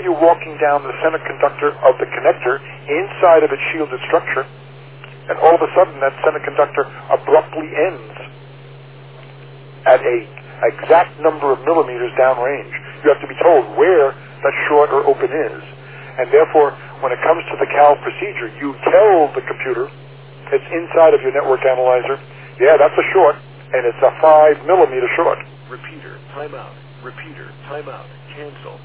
you're walking down the center conductor of the connector inside of its shielded structure, and all of a sudden that center conductor abruptly ends at a exact number of millimeters downrange. You have to be told where that short or open is. And therefore, when it comes to the CAL procedure, you tell the computer it's inside of your network analyzer, yeah, that's a short, and it's a 5 millimeter short. Repeater, timeout. Repeater, timeout. Cancel.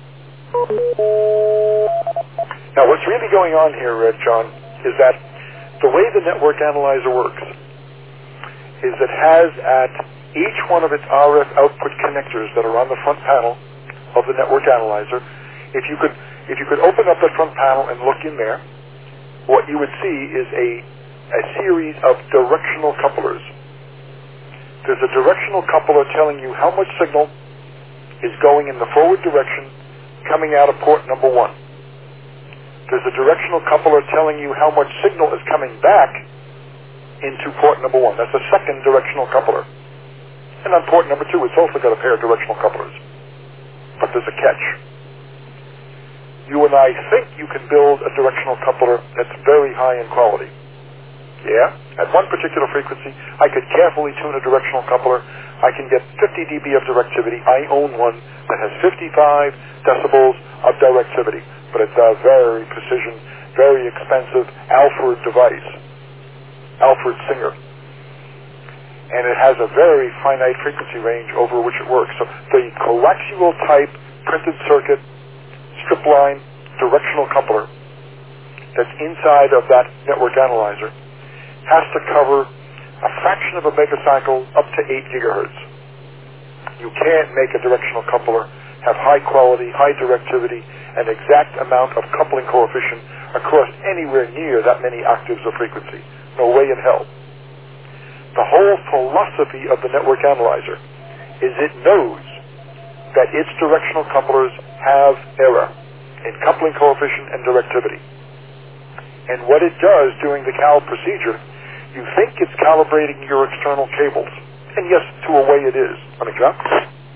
Now, what's really going on here, John, is that the way the network analyzer works is it has at each one of its RF output connectors that are on the front panel of the network analyzer, if you could open up that front panel and look in there, what you would see is a series of directional couplers. There's a directional coupler telling you how much signal is going in the forward direction coming out of port number 1. There's a directional coupler telling you how much signal is coming back into port number 1. That's a second directional coupler. And on port number 2, it's also got a pair of directional couplers. But there's a catch. You and I think you can build a directional coupler that's very high in quality. Yeah? At one particular frequency, I could carefully tune a directional coupler. I can get 50 dB of directivity. I own one that has 55 decibels of directivity. But it's a very precision, very expensive Alford device. Alford Singer. And it has a very finite frequency range over which it works. So the coaxial type printed circuit strip line directional coupler that's inside of that network analyzer has to cover a fraction of a megacycle up to 8 gigahertz. You can't make a directional coupler have high quality, high directivity, an exact amount of coupling coefficient across anywhere near that many octaves of frequency. No way in hell. The whole philosophy of the network analyzer is it knows that its directional couplers have error in coupling coefficient and directivity. And what it does during the CAL procedure, you think it's calibrating your external cables. And yes, to a way it is. Let me drop.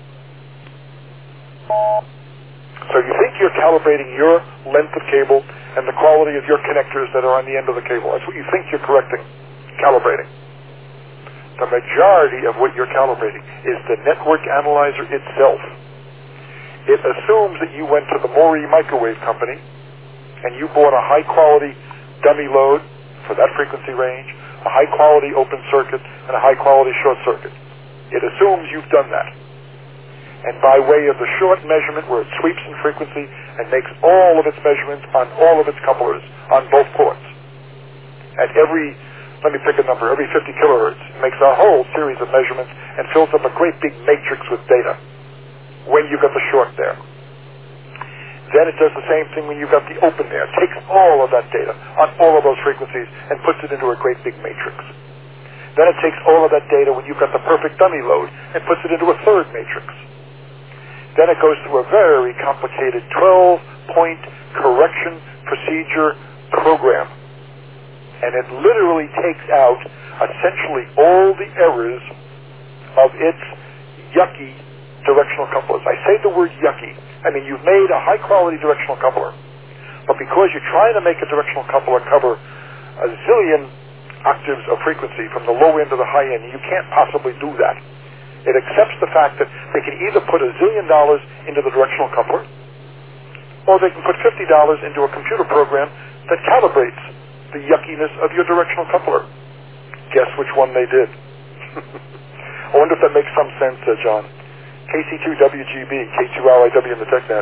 So you think you're calibrating your length of cable and the quality of your connectors that are on the end of the cable. That's what you think you're correcting, calibrating. The majority of what you're calibrating is the network analyzer itself. It assumes that you went to the Mori Microwave Company and you bought a high-quality dummy load for that frequency range, a high-quality open circuit, and a high-quality short circuit. It assumes you've done that. And by way of the short measurement where it sweeps in frequency and makes all of its measurements on all of its couplers on both ports. At every, let me pick a number, every 50 kilohertz, it makes a whole series of measurements and fills up a great big matrix with data when you've got the short there. Then it does the same thing when you've got the open there. It takes all of that data on all of those frequencies and puts it into a great big matrix. Then it takes all of that data when you've got the perfect dummy load and puts it into a third matrix. Then it goes through a very complicated 12-point correction procedure program. And it literally takes out essentially all the errors of its yucky directional couplers. I say the word yucky. I mean, you've made a high-quality directional coupler, but because you're trying to make a directional coupler cover a zillion octaves of frequency from the low end to the high end, you can't possibly do that. It accepts the fact that they can either put $1 zillion into the directional coupler, or they can put $50 into a computer program that calibrates the yuckiness of your directional coupler. Guess which one they did. I wonder if that makes some sense, John. KC2WGB, K2RIW in the TechNet.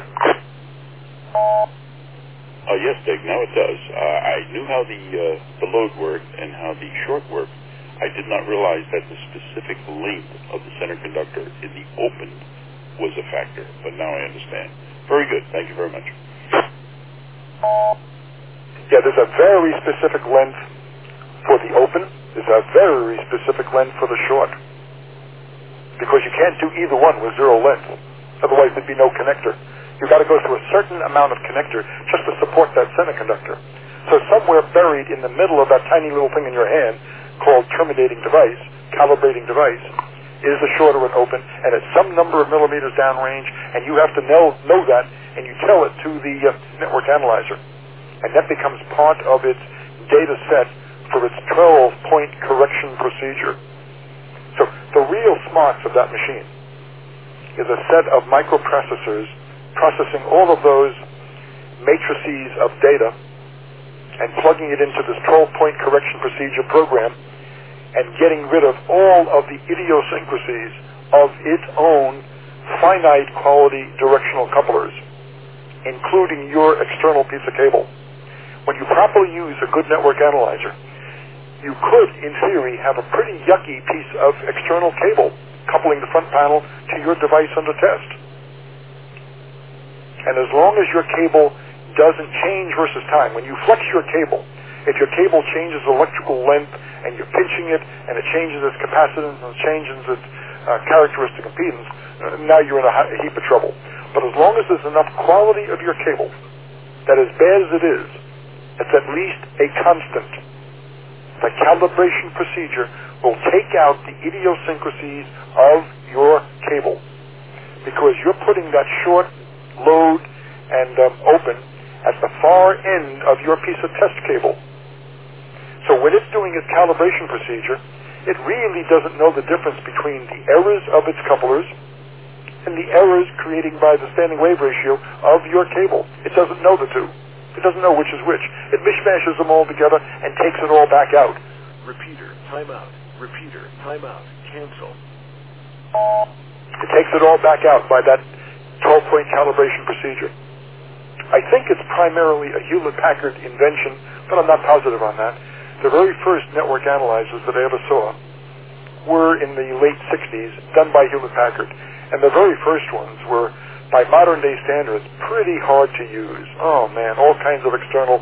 Yes, Dick, now it does. I knew how the load worked and how the short worked. I did not realize that the specific length of the center conductor in the open was a factor, but now I understand. Very good. Thank you very much. Yeah, there's a very specific length for the open. There's a very specific length for the short. Because you can't do either one with zero length. Otherwise, there'd be no connector. You've got to go through a certain amount of connector just to support that semiconductor. So somewhere buried in the middle of that tiny little thing in your hand, called terminating device, calibrating device, is the shorter one open, and it's some number of millimeters downrange, and you have to know that, and you tell it to the network analyzer. And that becomes part of its data set for its 12-point correction procedure. So the real smarts of that machine is a set of microprocessors processing all of those matrices of data and plugging it into this 12-point correction procedure program and getting rid of all of the idiosyncrasies of its own finite quality directional couplers, including your external piece of cable. When you properly use a good network analyzer, you could, in theory, have a pretty yucky piece of external cable coupling the front panel to your device under test. And as long as your cable doesn't change versus time, when you flex your cable, if your cable changes electrical length and you're pinching it and it changes its capacitance and it changes its characteristic impedance, now you're in a heap of trouble. But as long as there's enough quality of your cable that, as bad as it is, it's at least a constant, the calibration procedure will take out the idiosyncrasies of your cable, because you're putting that short load and open at the far end of your piece of test cable. So when it's doing its calibration procedure, it really doesn't know the difference between the errors of its couplers and the errors created by the standing wave ratio of your cable. It doesn't know the two. It doesn't know which is which. It mishmashes them all together and takes it all back out. Repeater, timeout. Repeater, timeout. Cancel. It takes it all back out by that 12-point calibration procedure. I think it's primarily a Hewlett-Packard invention, but I'm not positive on that. The very first network analyzers that I ever saw were in the late 60s, done by Hewlett-Packard. And the very first ones were, by modern-day standards, pretty hard to use. Oh, man, all kinds of external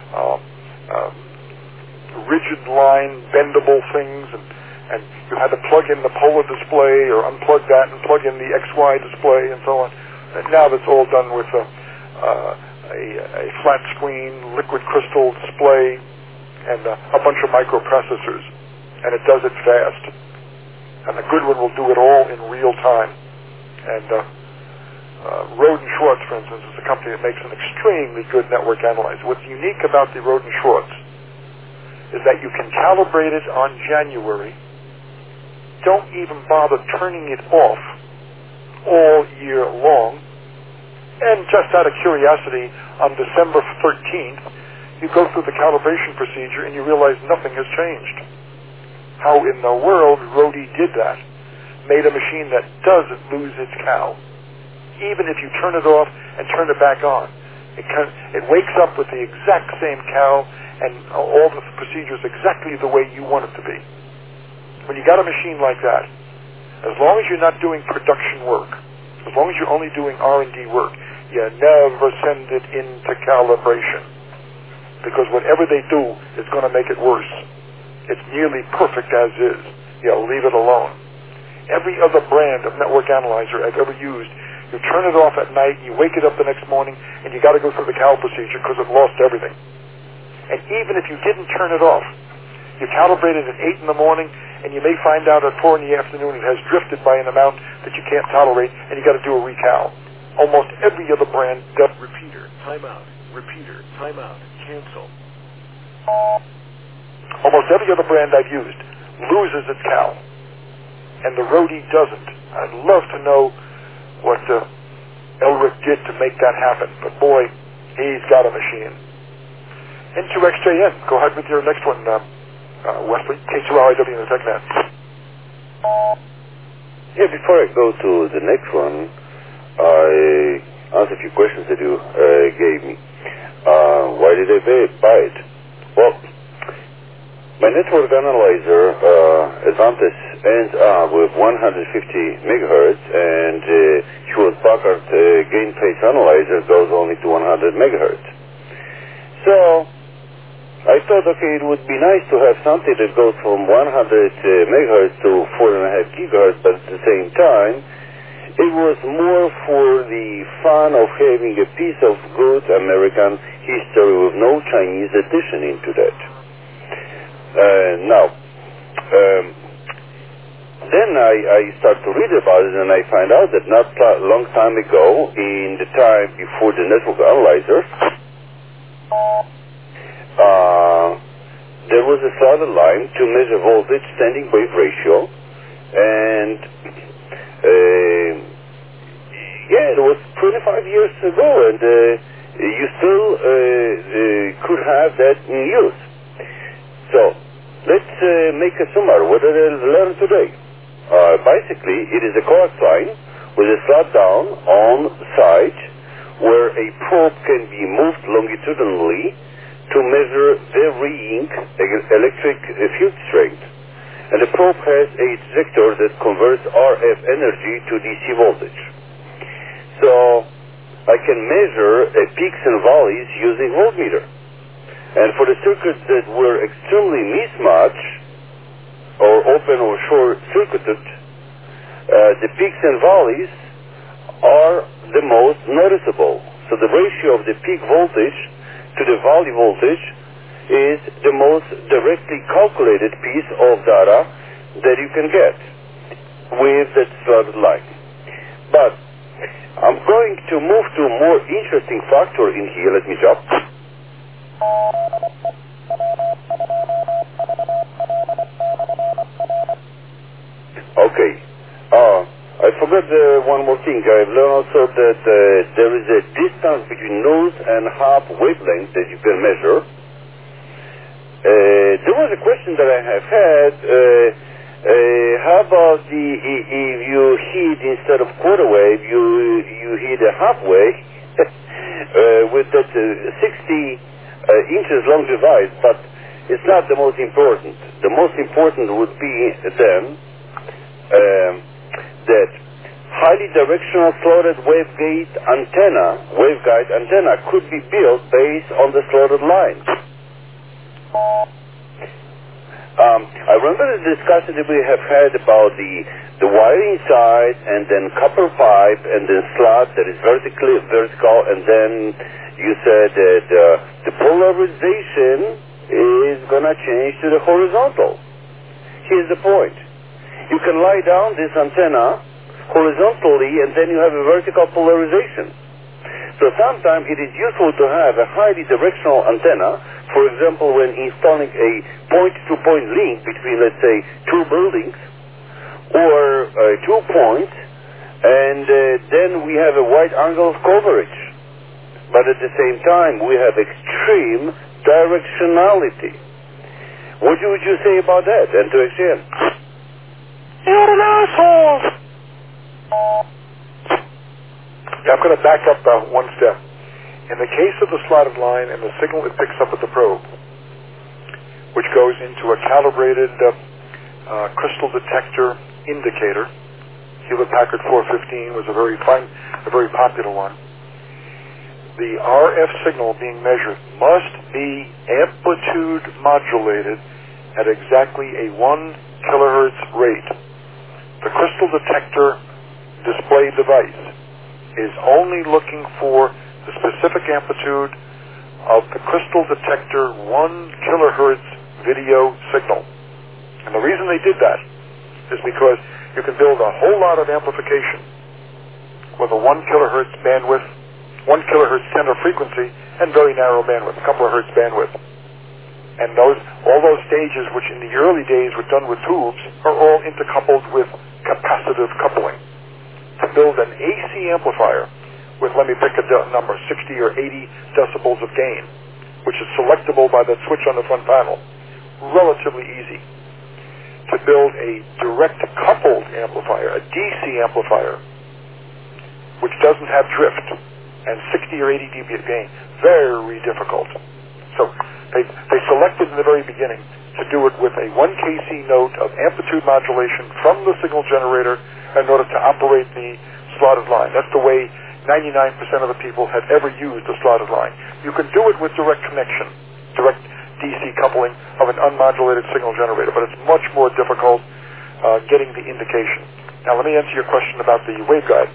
rigid line, bendable things, and you had to plug in the polar display or unplug that and plug in the XY display and so on. And now that's all done with a flat screen, liquid crystal display, and a bunch of microprocessors, and it does it fast. And the good one will do it all in real time. And Roden Schwartz, for instance, is a company that makes an extremely good network analyzer. What's unique about the Roden Schwartz is that you can calibrate it on January, don't even bother turning it off all year long, and just out of curiosity, on December 13th, you go through the calibration procedure and you realize nothing has changed. How in the world Rode did that? Made a machine that doesn't lose its cow. Even if you turn it off and turn it back on, it wakes up with the exact same cow and all the procedures exactly the way you want it to be. When you got a machine like that, as long as you're not doing production work, as long as you're only doing R&D work, you never send it into calibration, because whatever they do is going to make it worse. It's nearly perfect as is. Leave it alone. Every other brand of network analyzer I've ever used, you turn it off at night, you wake it up the next morning, and you got to go through the cal procedure because it lost everything. And even if you didn't turn it off, you calibrate it at 8 in the morning, and you may find out at 4 in the afternoon it has drifted by an amount that you can't tolerate, and you got to do a recal. Almost every other brand does. Repeater, timeout. Repeater, timeout. Cancel. Almost every other brand I've used loses its cal, and the Rode doesn't. I'd love to know what Elric did to make that happen, but boy, he's got a machine. N2XJN, go ahead with your next one, Wesley. K2RIW in the TechNet. Yeah, before I go to the next one, I answer a few questions that you gave me. Why did I buy it? Well, my network analyzer, Advantis, ends up with 150 megahertz, and Hewlett-Packard gain phase analyzer goes only to 100 megahertz. So I thought, okay, it would be nice to have something that goes from 100 megahertz to 4.5 gigahertz, but at the same time, it was more for the fun of having a piece of good American history with no Chinese addition into that. Now, then I start to read about it, and I find out that not a long time ago, in the time before the network analyzer, there was a slotted line to measure voltage, standing wave ratio, and it was 25 years ago, and you still could have that in use. So let's make a summary. What did I learn today? Basically, it is a coax line with a slot down on side where a probe can be moved longitudinally to measure varying electric field strength. And the probe has a detector that converts RF energy to DC voltage. So I can measure peaks and valleys using voltmeter. And for the circuits that were extremely mismatched, or open or short-circuited, the peaks and valleys are the most noticeable. So the ratio of the peak voltage to the valley voltage is the most directly calculated piece of data that you can get with that slotted line. But I'm going to move to a more interesting factor in here. Let me jump. Okay. I forgot one more thing. I've learned also that there is a distance between nose and half wavelength that you can measure. There was a question that I have had. How about if you hit instead of quarter wave, you hit a half wave with that 60 inches long device, but it's not the most important. The most important would be then that highly directional slotted waveguide antenna could be built based on the slotted line. I remember the discussion that we have had about the wiring side, and then copper pipe, and then slot that is vertical, and then you said that the polarization is going to change to the horizontal. Here's the point. You can lie down this antenna horizontally, and then you have a vertical polarization. So sometimes it is useful to have a highly directional antenna, for example, when installing a point-to-point link between, let's say, two buildings, or 2 points, and then we have a wide angle of coverage. But at the same time, we have extreme directionality. What would you say about that, and to extend? You're an asshole! I'm going to back up one step. In the case of the slotted line and the signal it picks up at the probe, which goes into a calibrated crystal detector indicator, Hewlett-Packard 415 was a very popular one. The RF signal being measured must be amplitude modulated at exactly a 1 kilohertz rate. The crystal detector display device is only looking for the specific amplitude of the crystal detector 1 kilohertz video signal. And the reason they did that is because you can build a whole lot of amplification with a 1 kilohertz bandwidth, 1 kilohertz tenor frequency, and very narrow bandwidth, a couple of hertz bandwidth. And all those stages, which in the early days were done with tubes, are all intercoupled with capacitive coupling. To build an AC amplifier with, let me pick a number, 60 or 80 decibels of gain, which is selectable by that switch on the front panel, relatively easy. To build a direct coupled amplifier, a DC amplifier, which doesn't have drift, and 60 or 80 dB of gain, very difficult. So they selected in the very beginning to do it with a 1 kC note of amplitude modulation from the signal generator in order to operate the slotted line. That's the way 99% of the people have ever used a slotted line. You can do it with direct connection, direct DC coupling of an unmodulated signal generator, but it's much more difficult getting the indication. Now let me answer your question about the waveguide.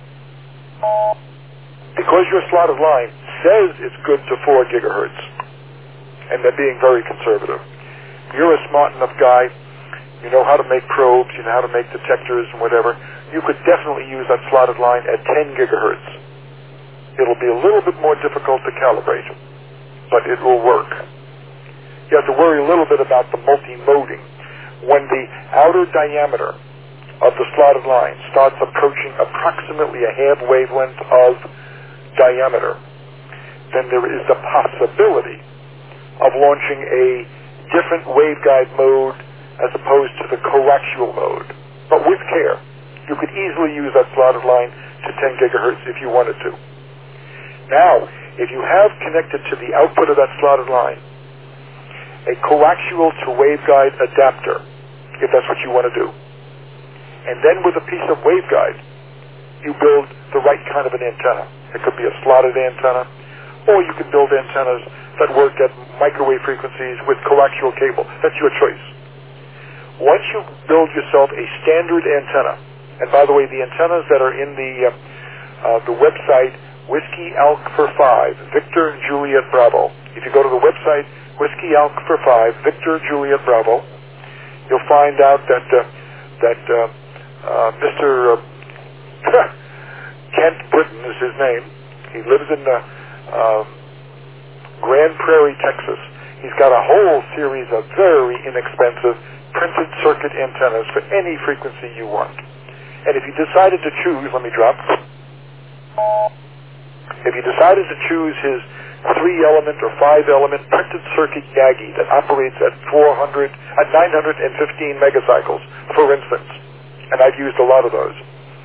Because your slotted line says it's good to 4 gigahertz, and they're being very conservative, you're a smart enough guy you know how to make probes, you know how to make detectors and whatever, you could definitely use that slotted line at 10 gigahertz. It'll be a little bit more difficult to calibrate, but it will work. You have to worry a little bit about the multi-moding. When the outer diameter of the slotted line starts approaching approximately a half wavelength of diameter, then there is the possibility of launching a different waveguide mode as opposed to the coaxial mode. But with care, you could easily use that slotted line to 10 gigahertz if you wanted to. Now, if you have connected to the output of that slotted line a coaxial to waveguide adapter, if that's what you want to do, and then with a piece of waveguide, you build the right kind of an antenna. It could be a slotted antenna, or you can build antennas that work at microwave frequencies with coaxial cable. That's your choice. Once you build yourself a standard antenna, and by the way, the antennas that are in the website Whiskey Alk for 5, Victor Juliet Bravo. If you go to the website Whiskey Alk for 5, Victor Juliet Bravo, you'll find out that Mr. Kent Britton is his name. He lives in Grand Prairie, Texas. He's got a whole series of very inexpensive printed circuit antennas for any frequency you want. And if you decided to choose, let me drop. If you decided to choose his 3-element or 5-element printed circuit Yagi that operates at 915 megacycles, for instance, and I've used a lot of those,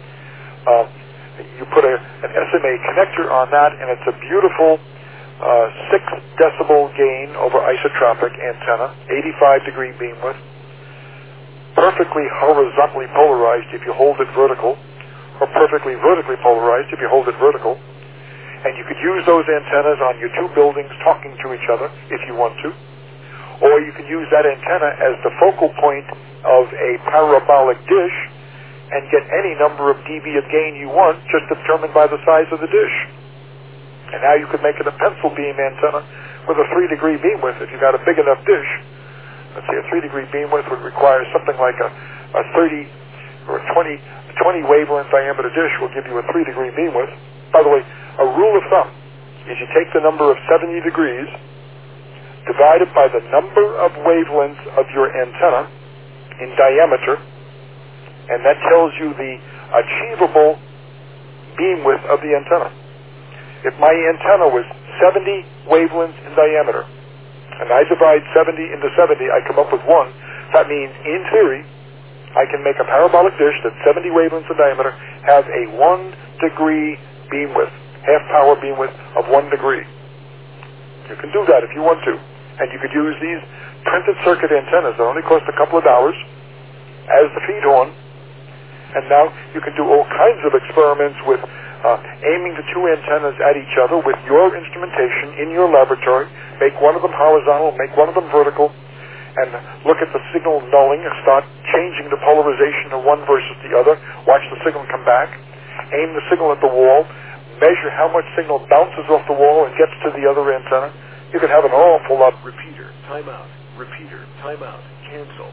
you put an SMA connector on that, and it's a beautiful 6 decibel gain over isotropic antenna, 85-degree beam width, perfectly horizontally polarized if you hold it vertical, or perfectly vertically polarized if you hold it vertical. And you could use those antennas on your 2 buildings talking to each other if you want to. Or you could use that antenna as the focal point of a parabolic dish and get any number of dB of gain you want, just determined by the size of the dish. And now you could make it a pencil beam antenna with a 3-degree beam width if you got a big enough dish. Let's say a 3-degree beam width would require something like a 30 or a 20 wavelength diameter dish will give you a 3-degree beam width. By the way, a rule of thumb is you take the number of 70 degrees divided by the number of wavelengths of your antenna in diameter, and that tells you the achievable beam width of the antenna. If my antenna was 70 wavelengths in diameter, and I divide 70 into 70, I come up with 1. That means, in theory, I can make a parabolic dish that's 70 wavelengths in diameter have a 1-degree beam width, half power beam width of 1 degree. You can do that if you want to. And you could use these printed circuit antennas that only cost a couple of dollars as the feed horn. And now you can do all kinds of experiments with aiming the 2 antennas at each other with your instrumentation in your laboratory. Make one of them horizontal, make one of them vertical, and look at the signal nulling and start changing the polarization of one versus the other. Watch the signal come back. Aim the signal at the wall. Measure how much signal bounces off the wall and gets to the other antenna. You can have an awful lot. Repeater, timeout. Repeater, timeout. Cancel.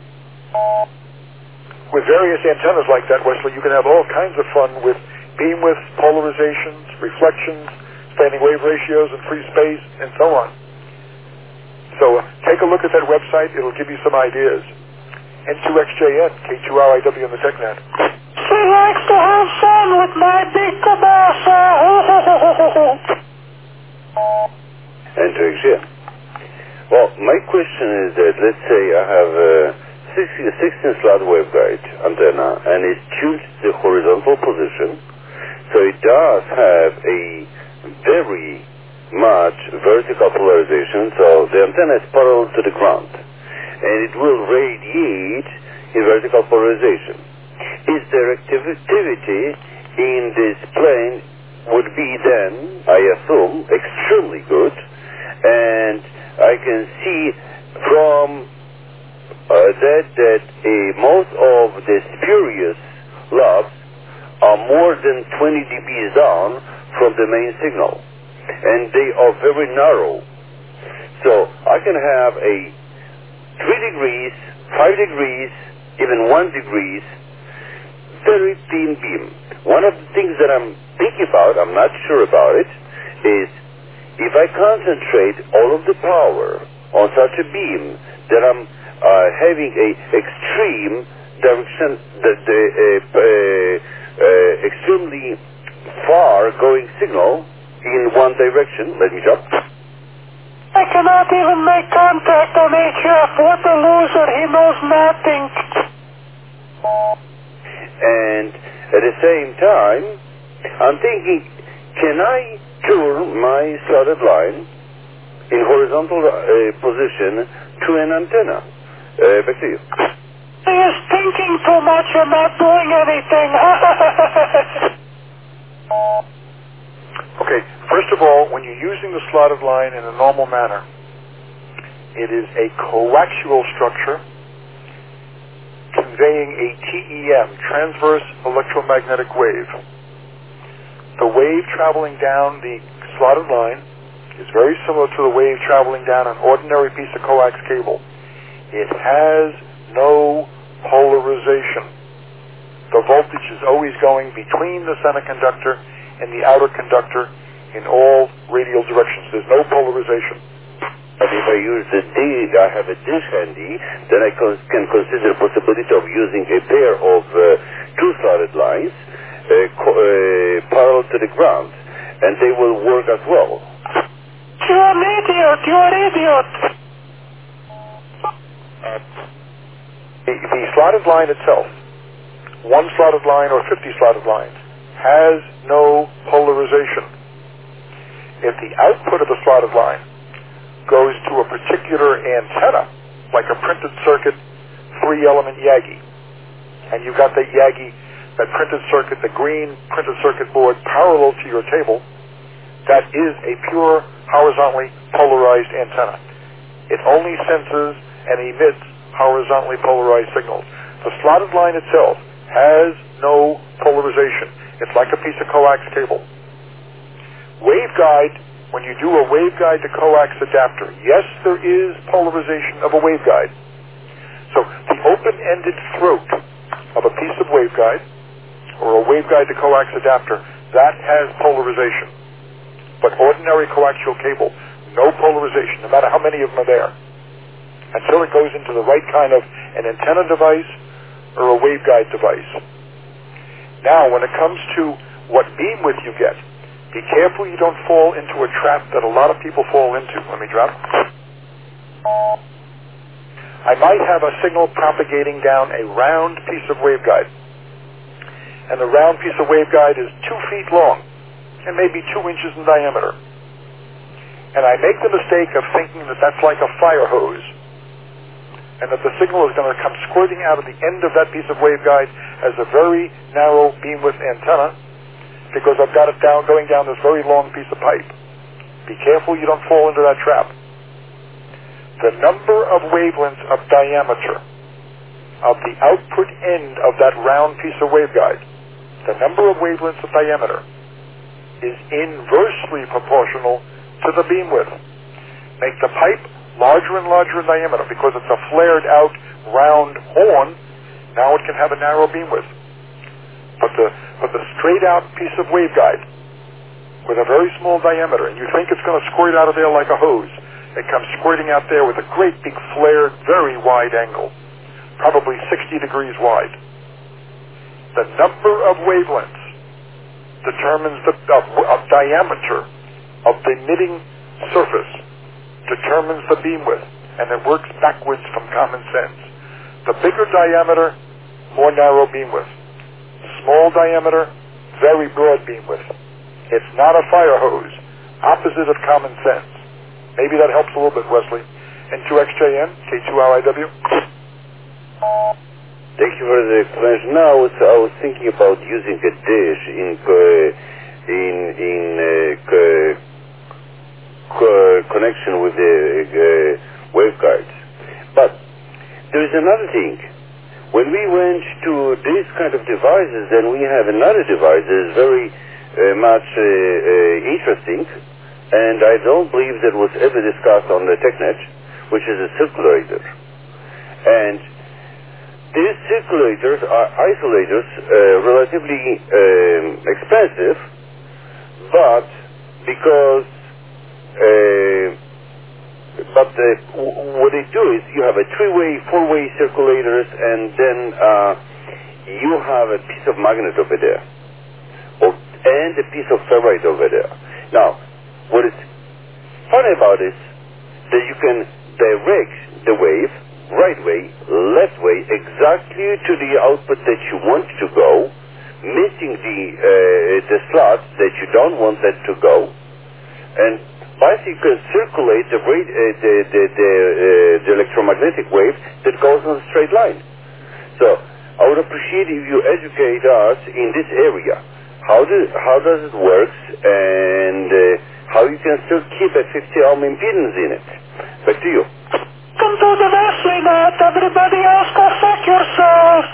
With various antennas like that, Wesley, you can have all kinds of fun with beam widths, polarizations, reflections, standing wave ratios, and free space, and so on. So take a look at that website. It'll give you some ideas. N2XJN, K2RIW on the TechNet. She likes to have fun with my big kabasa. N2XJN. Well, my question is that, let's say I have a 16-slot waveguide antenna, and it tuned the horizontal position, so it does have a very much vertical polarization, so the antenna is parallel to the ground, and it will radiate in vertical polarization. Its directivity in this plane would be then, I assume, extremely good, and I can see from that most of the spurious lobes are more than 20 dB down from the main signal, and they are very narrow. So I can have a 3 degrees 5 degrees, even 1 degree, very thin beam. One of the things that I'm thinking about, I'm not sure about it, is if I concentrate all of the power on such a beam that I'm having a extreme direction, extremely far going signal in one direction. Let me jump. I cannot even make contact on HF. What a loser. He knows nothing. And at the same time, I'm thinking, can I turn my slotted line in horizontal position to an antenna? Back to you. He is thinking too much and not doing anything. Okay, first of all, when you're using the slotted line in a normal manner, it is a coaxial structure conveying a TEM, transverse electromagnetic wave. The wave traveling down the slotted line is very similar to the wave traveling down an ordinary piece of coax cable. It has no polarization. The voltage is always going between the semiconductor and the outer conductor in all radial directions. There's no polarization. But if I use I have a dish handy, then I can consider the possibility of using a pair of two slotted lines parallel to the ground, and they will work as well. You're an idiot. You're an idiot. The slotted line itself, one slotted line or 50 slotted lines, has no polarization. If the output of the slotted line goes to a particular antenna, like a printed circuit 3-element Yagi, and you've got that Yagi, that printed circuit, the green printed circuit board parallel to your table, that is a pure horizontally polarized antenna. It only senses and emits horizontally polarized signals. The slotted line itself has no polarization. It's like a piece of coax cable. Waveguide, when you do a waveguide to coax adapter, yes, there is polarization of a waveguide. So the open-ended throat of a piece of waveguide, or a waveguide to coax adapter, that has polarization. But ordinary coaxial cable, no polarization, no matter how many of them are there, until it goes into the right kind of an antenna device or a waveguide device. Now, when it comes to what beam width you get, be careful you don't fall into a trap that a lot of people fall into. Let me drop. I might have a signal propagating down a round piece of waveguide. And the round piece of waveguide is 2 feet long and maybe 2 inches in diameter. And I make the mistake of thinking that that's like a fire hose, and that the signal is going to come squirting out of the end of that piece of waveguide as a very narrow beam width antenna, because I've got it going down this very long piece of pipe. Be careful you don't fall into that trap. The number of wavelengths of diameter of the output end of that round piece of waveguide, the number of wavelengths of diameter, is inversely proportional to the beam width. Make the pipe larger and larger in diameter, because it's a flared out round horn. Now it can have a narrow beam width. But the straight out piece of waveguide with a very small diameter, and you think it's going to squirt out of there like a hose, it comes squirting out there with a great big flared, very wide angle, probably 60 degrees wide. The number of wavelengths determines the diameter of the emitting surface, determines the beam width, and it works backwards from common sense. The bigger diameter, more narrow beam width. Small diameter, very broad beam width. It's not a fire hose, opposite of common sense. Maybe that helps a little bit, Wesley. And 2XJN, K2RIW. Thank you for the explanation. Now, I was thinking about using a dish in connection with the waveguides. But there is another thing. When we went to these kind of devices, then we have another device that is very much interesting, and I don't believe that was ever discussed on the TechNet, which is a circulator. And these circulators are isolators, relatively expensive, but because what they do is you have a three-way, four-way circulators, and then you have a piece of magnet over there, and a piece of ferrite over there. Now, what is funny about it is that you can direct the wave right way, left way, exactly to the output that you want to go, missing the slots that you don't want that to go, and basically you can circulate the electromagnetic wave that goes on a straight line. So I would appreciate if you educate us in this area. How does it work, and how you can still keep a 50 ohm impedance in it? Back to you. Come to the VESLINET. Everybody else go fuck yourself.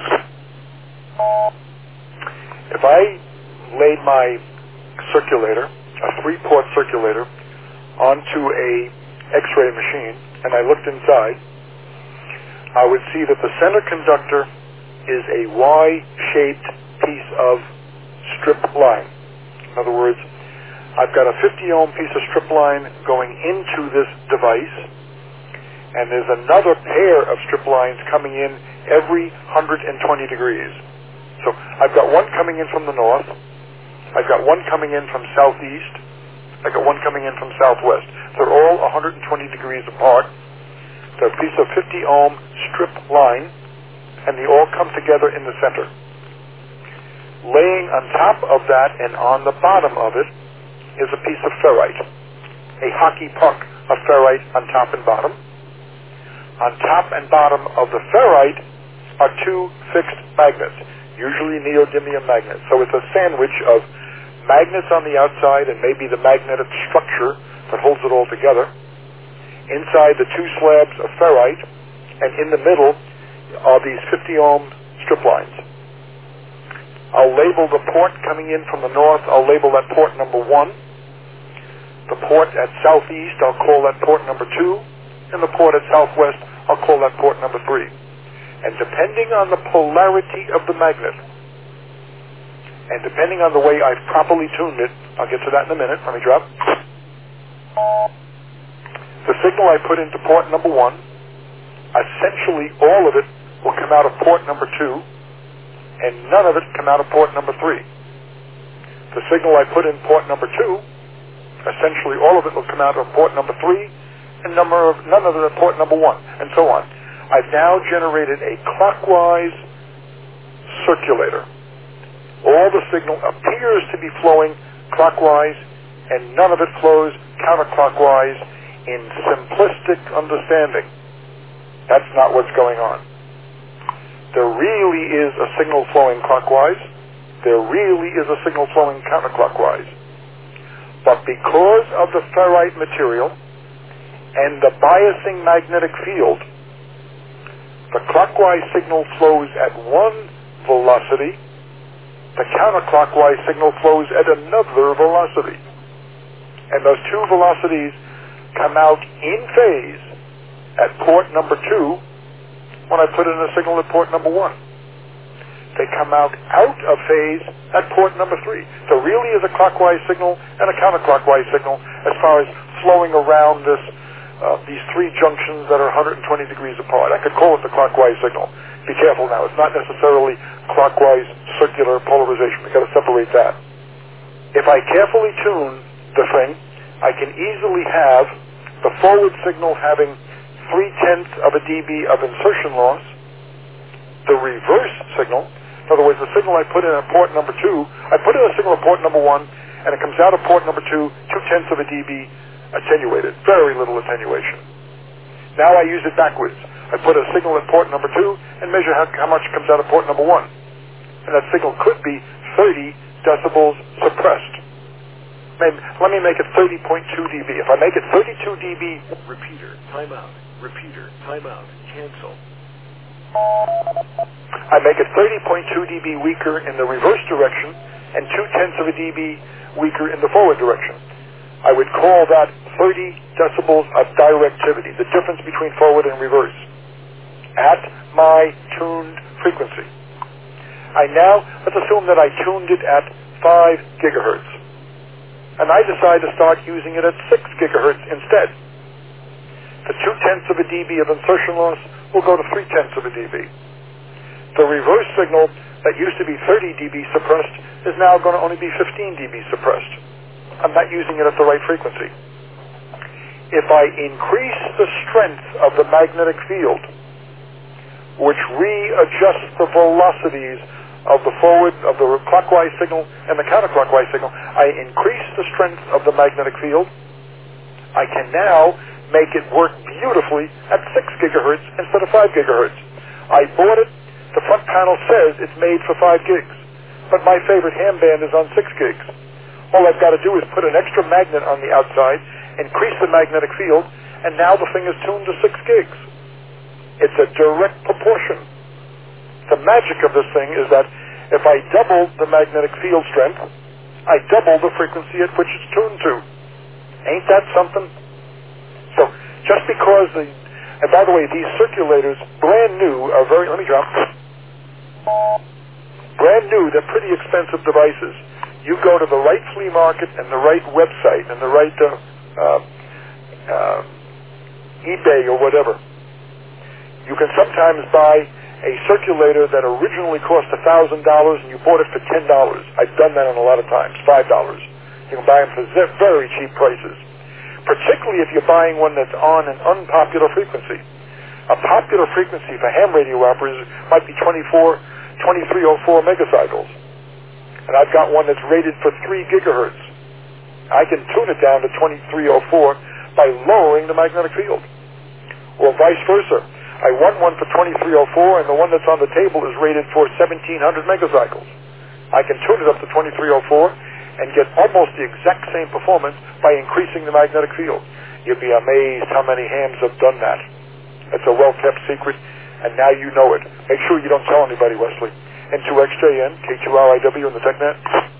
If I laid my circulator, a 3-port circulator, onto a X-ray machine, and I looked inside, I would see that the center conductor is a Y-shaped piece of strip line. In other words, I've got a 50 ohm piece of strip line going into this device, and there's another pair of strip lines coming in every 120 degrees. So I've got one coming in from the north, I've got one coming in from southeast, I've got one coming in from southwest. They're all 120 degrees apart. They're a piece of 50 ohm strip line, and they all come together in the center. Laying on top of that and on the bottom of it is a piece of ferrite, a hockey puck of ferrite on top and bottom. On top and bottom of the ferrite are 2 fixed magnets, usually neodymium magnets. So it's a sandwich of magnets on the outside and maybe the magnetic structure that holds it all together. Inside the 2 slabs of ferrite, and in the middle are these 50 ohm strip lines. I'll label the port coming in from the north, I'll label that port number 1. The port at southeast, I'll call that port number 2. And the port at southwest, I'll call that port number 3. And depending on the polarity of the magnet, and depending on the way I've properly tuned it, I'll get to that in a minute, let me drop. The signal I put into port number 1, essentially all of it will come out of port number 2, and none of it come out of port number 3. The signal I put in port number 2, essentially all of it will come out of port number 3, and none of it at port number 1, and so on. I've now generated a clockwise circulator. All the signal appears to be flowing clockwise, and none of it flows counterclockwise in simplistic understanding. That's not what's going on. There really is a signal flowing clockwise. There really is a signal flowing counterclockwise. But because of the ferrite material and the biasing magnetic field, the clockwise signal flows at one velocity, the counterclockwise signal flows at another velocity. And those 2 velocities come out in phase at port number 2 when I put in a signal at port number 1. They come out of phase at port number 3. So really is a clockwise signal and a counterclockwise signal as far as flowing around these 3 junctions that are 120 degrees apart. I could call it the clockwise signal. Be careful now. It's not necessarily clockwise circular polarization. We've got to separate that. If I carefully tune the thing, I can easily have the forward signal having 0.3 of a dB of insertion loss, the reverse signal, in other words, the signal I put in at port number 2, I put in a signal at port number 1, and it comes out of port number 2, 0.2 of a dB attenuated, very little attenuation. Now I use it backwards. I put a signal at port number 2 and measure how much comes out of port number 1. And that signal could be 30 decibels suppressed. Let me make it 30.2 dB. If I make it 32 dB... Repeater, timeout. Repeater, timeout. Cancel. I make it 30.2 dB weaker in the reverse direction and 0.2 of a dB weaker in the forward direction. I would call that 30 decibels of directivity, the difference between forward and reverse. At my tuned frequency. Let's assume that I tuned it at 5 gigahertz. And I decide to start using it at 6 gigahertz instead. The 0.2 of a dB of insertion loss will go to 0.3 of a dB. The reverse signal that used to be 30 dB suppressed is now going to only be 15 dB suppressed. I'm not using it at the right frequency. If I increase the strength of the magnetic field, which readjusts the velocities of the clockwise signal and the counterclockwise signal, I increase the strength of the magnetic field. I can now make it work beautifully at 6 gigahertz instead of 5 gigahertz. I bought it. The front panel says it's made for 5 gigs, but my favorite ham band is on 6 gigs. All I've got to do is put an extra magnet on the outside, increase the magnetic field, and now the thing is tuned to 6 gigs. It's a direct proportion. The magic of this thing is that if I double the magnetic field strength, I double the frequency at which it's tuned to. Ain't that something? So just because and by the way, these circulators, brand new, are very, let me drop. Brand new, they're pretty expensive devices. You go to the right flea market and the right website and the right eBay or whatever. You can sometimes buy a circulator that originally cost $1,000 and you bought it for $10. I've done that a lot of times, $5. You can buy them for very cheap prices, particularly if you're buying one that's on an unpopular frequency. A popular frequency for ham radio operators might be 2304 megacycles. And I've got one that's rated for 3 gigahertz. I can tune it down to 2304 by lowering the magnetic field. Or vice versa. I want one for 2304 and the one that's on the table is rated for 1700 megacycles. I can tune it up to 2304 and get almost the exact same performance by increasing the magnetic field. You'd be amazed how many hams have done that. It's a well-kept secret, and now you know it. Make sure you don't tell anybody, Wesley. N2XJN, K2RIW in the TechNet.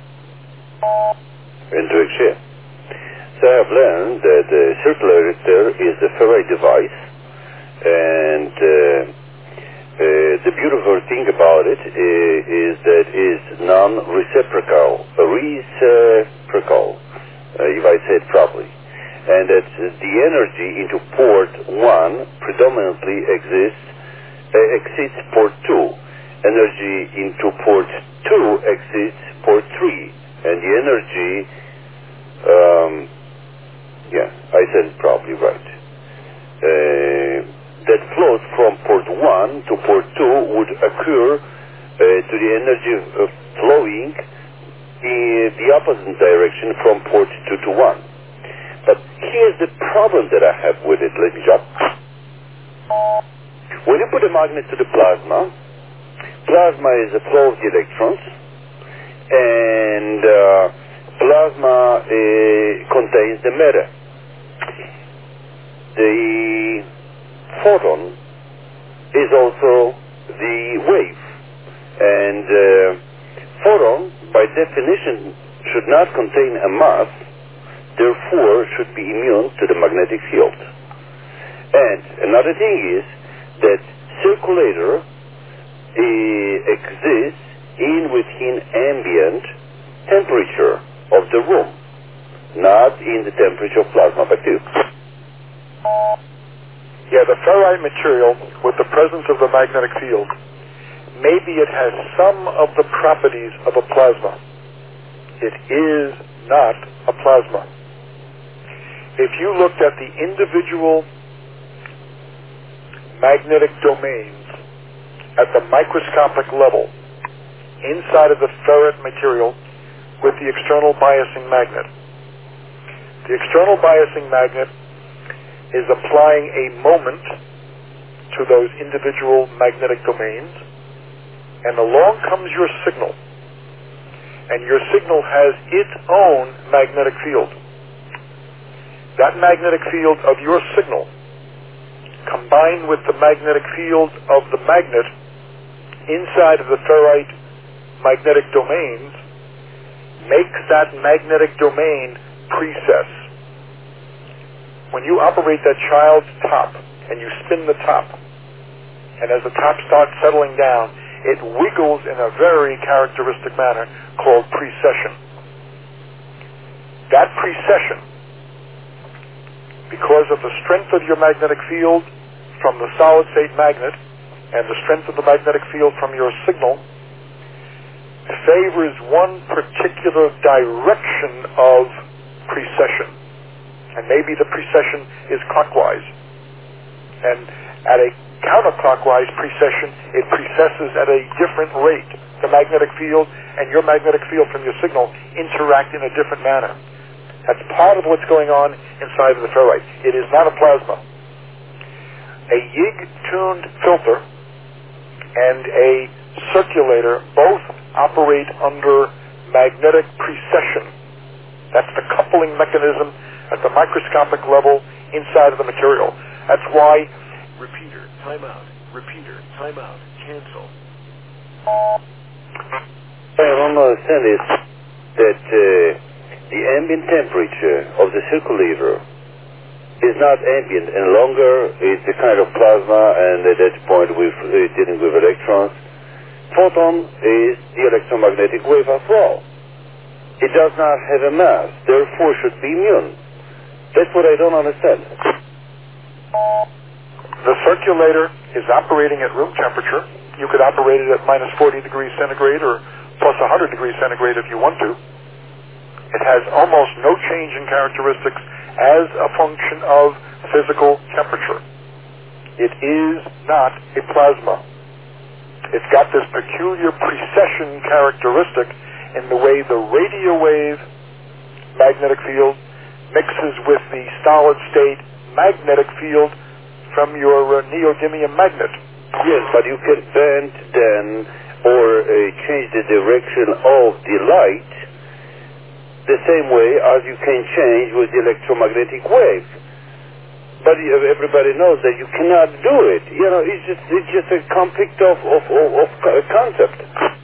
N2XJN. So I've learned that the circulator is a ferrite device, and the beautiful thing about it is that it's non-reciprocal. Reciprocal, if I say it properly. And that the energy into port 1 predominantly exceeds port 2. Energy into port 2 exceeds port 3. And the energy, I said it probably right. That flows from port 1 to port 2 would occur to the energy flowing in the opposite direction from port 2 to 1. But here's the problem that I have with it. Let me jump. When you put a magnet to the plasma is a flow of the electrons, and plasma contains the matter. The photon is also the wave, and photon by definition should not contain a mass, therefore should be immune to the magnetic field. And another thing is that circulator exists within ambient temperature of the room, not in the temperature of plasma. But yeah, the ferrite material, with the presence of the magnetic field, maybe it has some of the properties of a plasma. It is not a plasma. If you looked at the individual magnetic domains at the microscopic level inside of the ferrite material with the external biasing magnet, the external biasing magnet is applying a moment to those individual magnetic domains, and along comes your signal, and your signal has its own magnetic field. That magnetic field of your signal, combined with the magnetic field of the magnet inside of the ferrite magnetic domains, makes that magnetic domain precess. When you operate that child's top and you spin the top, and as the top starts settling down, it wiggles in a very characteristic manner called precession. That precession, because of the strength of your magnetic field from the solid state magnet and the strength of the magnetic field from your signal, favors one particular direction of precession. And maybe the precession is clockwise. And at a counterclockwise precession, it precesses at a different rate. The magnetic field and your magnetic field from your signal interact in a different manner. That's part of what's going on inside of the ferrite. It is not a plasma. A Yig-tuned filter and a circulator both operate under magnetic precession. That's the coupling mechanism at the microscopic level inside of the material. That's why... Repeater, timeout. Repeater, timeout. Cancel. What I don't understand is that the ambient temperature of the circulator is not ambient and longer. It's a kind of plasma, and at that point we're dealing with electrons. Photon is the electromagnetic wave after all. It does not have a mass, therefore should be immune. That's what I don't understand. The circulator is operating at room temperature. You could operate it at minus 40 degrees centigrade or plus 100 degrees centigrade if you want to. It has almost no change in characteristics as a function of physical temperature. It is not a plasma. It's got this peculiar precession characteristic in the way the radio wave magnetic field mixes with the solid state magnetic field from your neodymium magnet. Yes, but you can bend then or change the direction of the light the same way as you can change with the electromagnetic wave. But everybody knows that you cannot do it. You know, it's just a conflict of concept.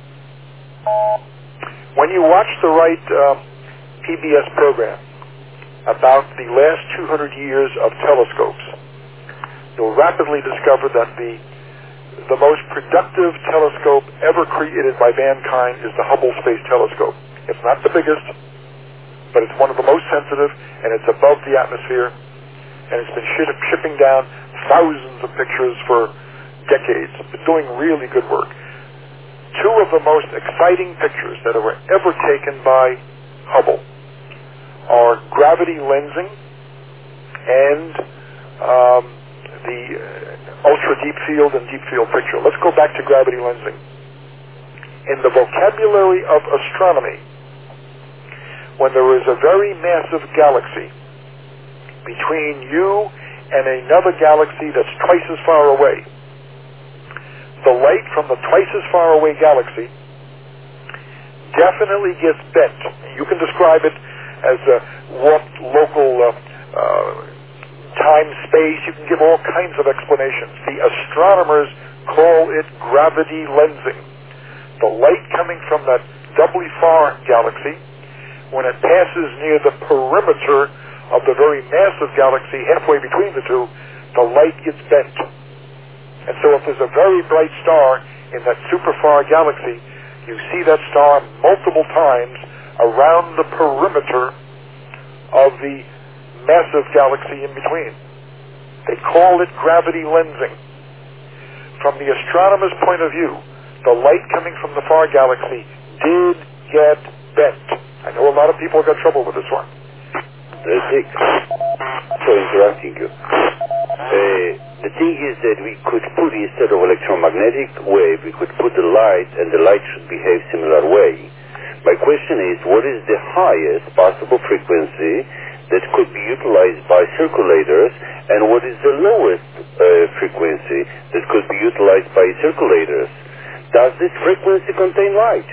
When you watch the right PBS program about the last 200 years of telescopes, you'll rapidly discover that the most productive telescope ever created by mankind is the Hubble Space Telescope. It's not the biggest, but it's one of the most sensitive, and it's above the atmosphere, and it's been shipping down thousands of pictures for decades. It's been doing really good work. Two of the most exciting pictures that were ever taken by Hubble are gravity lensing and the ultra deep field and deep field picture. Let's go back to gravity lensing. In the vocabulary of astronomy, when there is a very massive galaxy between you and another galaxy that's twice as far away, the light from the twice as far away galaxy definitely gets bent. You can describe it as a warped local time, space. You can give all kinds of explanations. The astronomers call it gravity lensing. The light coming from that doubly far galaxy, when it passes near the perimeter of the very massive galaxy halfway between the two, the light gets bent. And so if there's a very bright star in that super far galaxy, you see that star multiple times around the perimeter of the massive galaxy in between. They call it gravity lensing. From the astronomer's point of view, the light coming from the far galaxy did get bent. I know a lot of people got trouble with this one. For interrupting you. The thing is that we could put, instead of electromagnetic wave, we could put the light, and the light should behave similar way. My question is, what is the highest possible frequency that could be utilized by circulators, and what is the lowest frequency that could be utilized by circulators? Does this frequency contain light?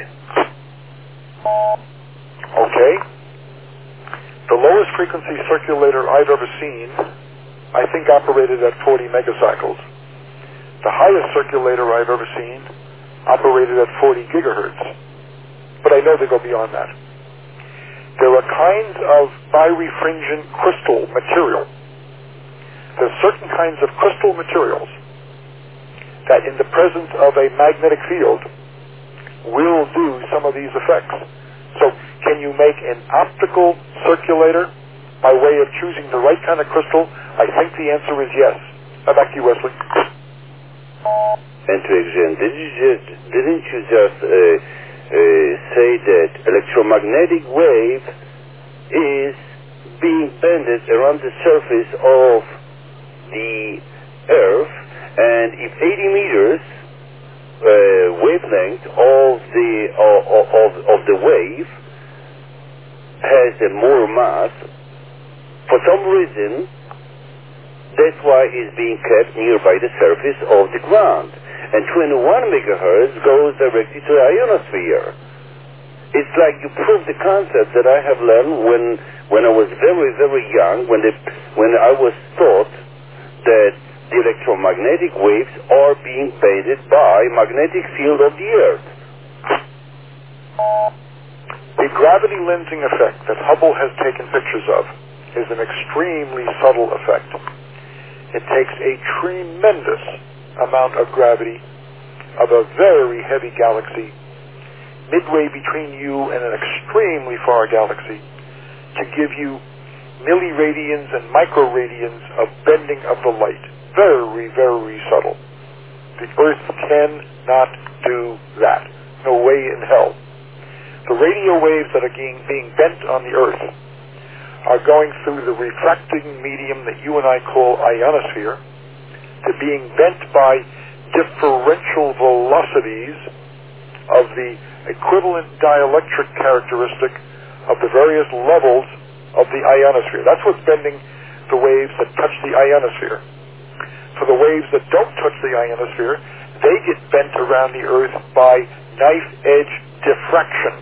Okay. The lowest frequency circulator I've ever seen, I think, operated at 40 megacycles. The highest circulator I've ever seen operated at 40 gigahertz. But I know they go beyond that. There are kinds of birefringent crystal material. There's certain kinds of crystal materials that in the presence of a magnetic field will do some of these effects. So can you make an optical circulator by way of choosing the right kind of crystal? I think the answer is yes. Back to you, Wesley. And to extend, didn't you just say that electromagnetic wave is being bended around the surface of the Earth, and if 80 meters wavelength of the wave has a more mass, for some reason, that's why it's being kept nearby the surface of the ground. And 21 megahertz goes directly to the ionosphere. It's like you prove the concept that I have learned when I was very, very young, when I was taught that the electromagnetic waves are being bended by magnetic field of the Earth. The gravity lensing effect that Hubble has taken pictures of is an extremely subtle effect. It takes a tremendous amount of gravity of a very heavy galaxy midway between you and an extremely far galaxy to give you milliradians and microradians of bending of the light. Very, very subtle. The Earth cannot do that. No way in hell. The radio waves that are being bent on the Earth are going through the refracting medium that you and I call ionosphere. They're being bent by differential velocities of the equivalent dielectric characteristic of the various levels of the ionosphere. That's what's bending the waves that touch the ionosphere. For the waves that don't touch the ionosphere, they get bent around the Earth by knife-edge diffraction.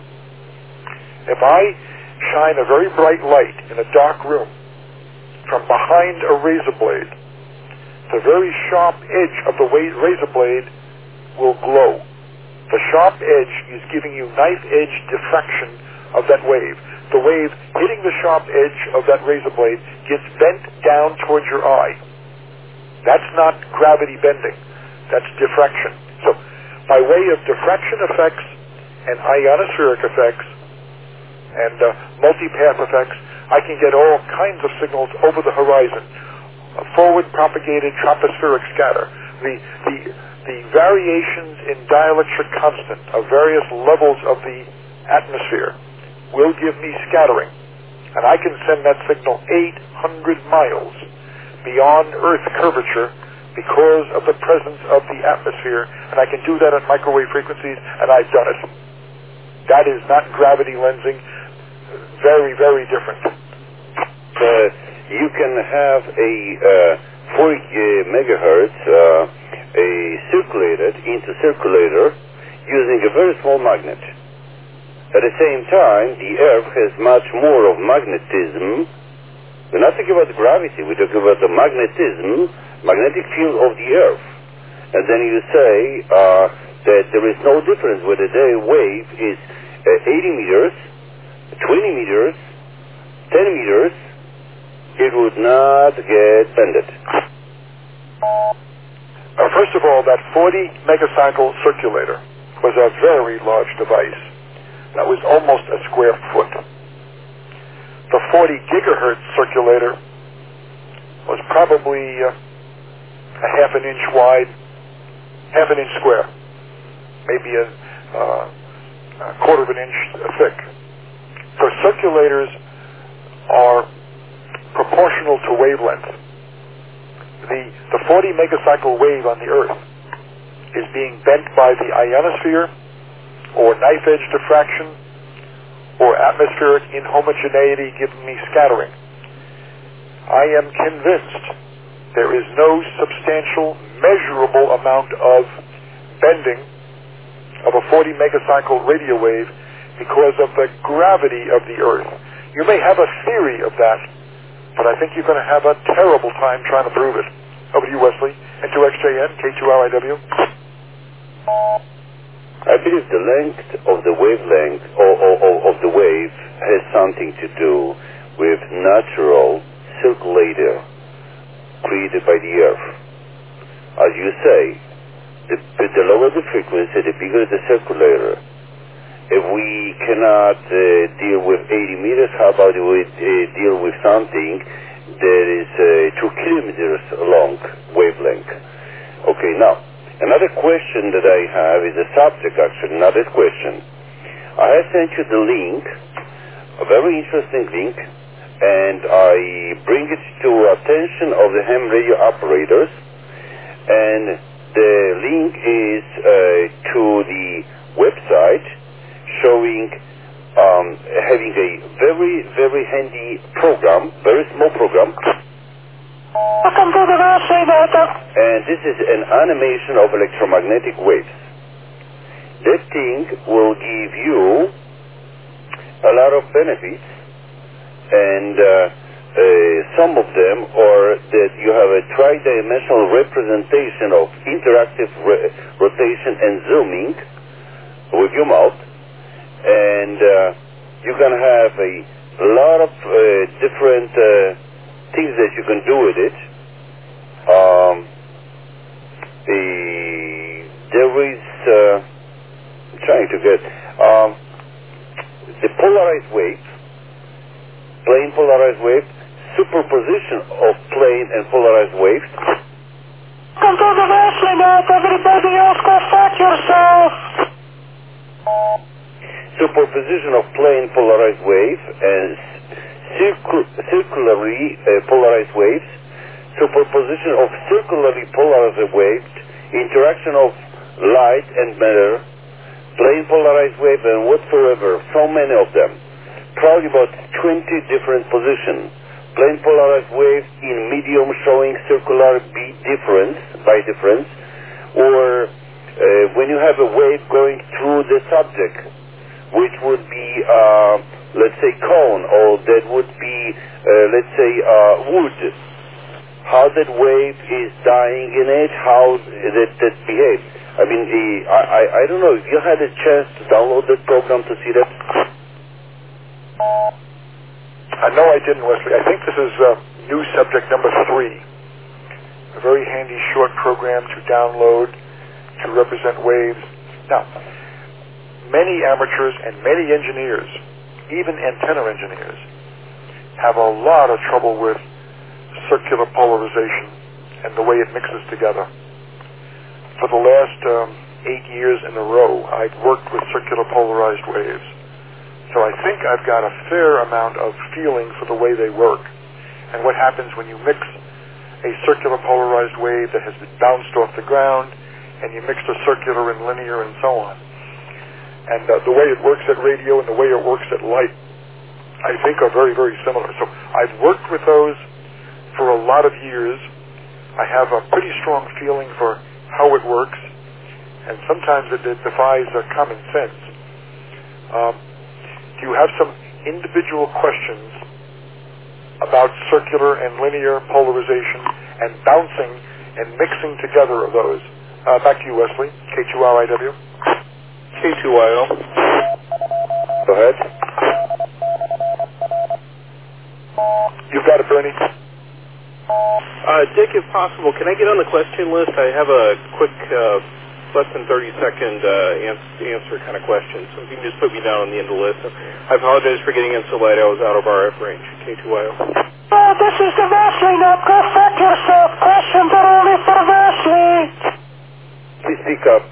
If I shine a very bright light in a dark room from behind a razor blade, the very sharp edge of the razor blade will glow. The sharp edge is giving you knife-edge diffraction of that wave. The wave hitting the sharp edge of that razor blade gets bent down towards your eye. That's not gravity bending. That's diffraction. So, by way of diffraction effects and ionospheric effects and multipath effects, I can get all kinds of signals over the horizon. A forward propagated tropospheric scatter. The variations in dielectric constant of various levels of the atmosphere will give me scattering. And I can send that signal 800 miles beyond Earth curvature because of the presence of the atmosphere. And I can do that at microwave frequencies, and I've done it. That is not gravity lensing. Very, very different. You can have a 40 megahertz circulated into circulator using a very small magnet. At the same time, the Earth has much more of magnetism. We're not talking about gravity, we're talking about the magnetic field of the Earth. And then you say that there is no difference whether the wave is 80 meters, 20 meters, 10 meters, it would not get bended. First of all, that 40 megacycle circulator was a very large device. That was almost a square foot. The 40 gigahertz circulator was probably a half an inch wide, half an inch square, maybe a quarter of an inch thick. So circulators are proportional to wavelength. The 40 megacycle wave on the Earth is being bent by the ionosphere or knife-edge diffraction or atmospheric inhomogeneity giving me scattering. I am convinced there is no substantial, measurable amount of bending of a 40 megacycle radio wave because of the gravity of the Earth. You may have a theory of that, but I think you're going to have a terrible time trying to prove it. Over to you, Wesley. N2XJN, K2LIW. I believe the length of the wavelength of the wave has something to do with natural circulator created by the Earth. As you say, the lower the frequency, the bigger the circulator. If we cannot deal with 80 meters, how about we deal with something that is 2 kilometers long wavelength? Okay, now, another question that I have is a subject, actually, not a question. I have sent you the link, a very interesting link, and I bring it to attention of the ham radio operators, and the link is to the website showing having a very, very handy program, very small program. And this is an animation of electromagnetic waves. That thing will give you a lot of benefits, and some of them are that you have a tri-dimensional representation of interactive rotation and zooming with your mouth, and you can have a lot of different things that you can do with it. There is I'm trying to get the polarized wave, plane polarized wave, superposition of plane and polarized waves. Come to the wrestling out, everybody else go fuck yourself. Superposition of plane polarized wave and circularly polarized waves, superposition of circularly polarized waves, interaction of light and matter, plane polarized wave, and whatsoever, so many of them. Probably about 20 different positions. Plane polarized waves in medium showing circular by difference, or when you have a wave going through the subject, which would be, let's say, cone, or that would be, let's say, wood. How that wave is dying in it, how that behaves. I mean, I don't know if you had a chance to download that program to see that. No, I didn't, Wesley. I think this is new subject number 3. A very handy short program to download to represent waves. Now, many amateurs and many engineers, even antenna engineers, have a lot of trouble with circular polarization and the way it mixes together. For the last 8 years in a row, I've worked with circular polarized waves. So I think I've got a fair amount of feeling for the way they work and what happens when you mix a circular polarized wave that has been bounced off the ground and you mix the circular and linear and so on. And the way it works at radio and the way it works at light, I think are very, very similar. So I've worked with those for a lot of years. I have a pretty strong feeling for how it works, and sometimes it defies common sense. Do you have some individual questions about circular and linear polarization and bouncing and mixing together of those? Back to you, Wesley. K2RIW. K2IO. Go ahead. You've got it, Bernie. Dick, if possible, can I get on the question list? I have a quick, less than 30-second answer kind of question. So if you can just put me down on the end of the list. I apologize for getting in so late. I was out of RF range. K2IO. Oh, this is the Wesley now. Go fuck yourself. Questions are only for Wesley. Please pick up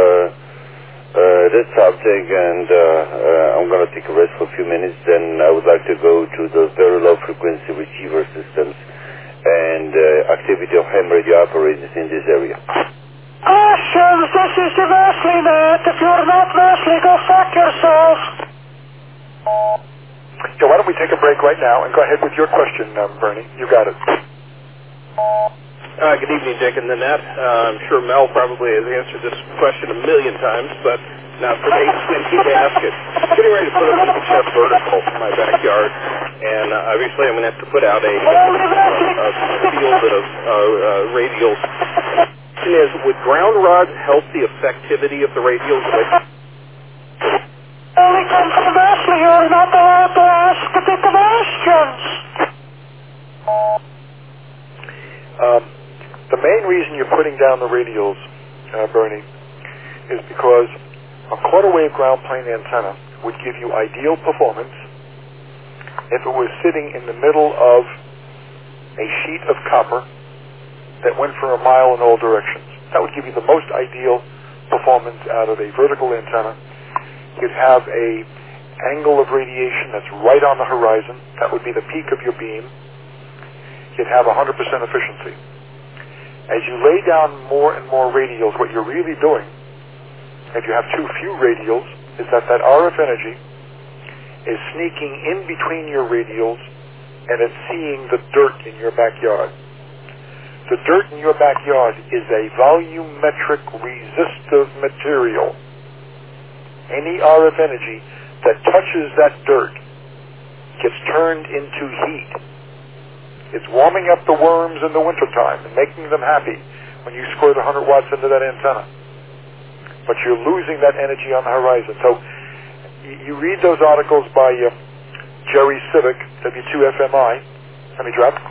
this subject, and I'm going to take a rest for a few minutes. Then I would like to go to those very low frequency receiver systems and activity of ham radio operators in this area. Questions, this is the Wesley net. If you're not Wesley, go fuck yourself. So why don't we take a break right now and go ahead with your question, Bernie. You got it. Good evening, Dick and Nanette. I'm sure Mel probably has answered this question a million times, but now for me, I need to ask it. I'm getting ready to put up a chef vertical in my backyard, and obviously I'm going to have to put out a field of radials. The question is, would ground rods help the effectivity of the radials? Only come from Wesley. You're not allowed to ask the questions. The main reason you're putting down the radials Bernie, is because a quarter wave ground plane antenna would give you ideal performance if it was sitting in the middle of a sheet of copper that went for a mile in all directions. That would give you the most ideal performance out of a vertical antenna. You'd have a angle of radiation that's right on the horizon. That would be the peak of your beam. You'd have 100% efficiency. As you lay down more and more radials, what you're really doing, if you have too few radials, is that RF energy is sneaking in between your radials and it's seeing the dirt in your backyard. The dirt in your backyard is a volumetric resistive material. Any RF energy that touches that dirt gets turned into heat. It's warming up the worms in the wintertime and making them happy when you squirt 100 watts into that antenna. But you're losing that energy on the horizon. So you read those articles by Jerry Civic, W2FMI. Let me drop.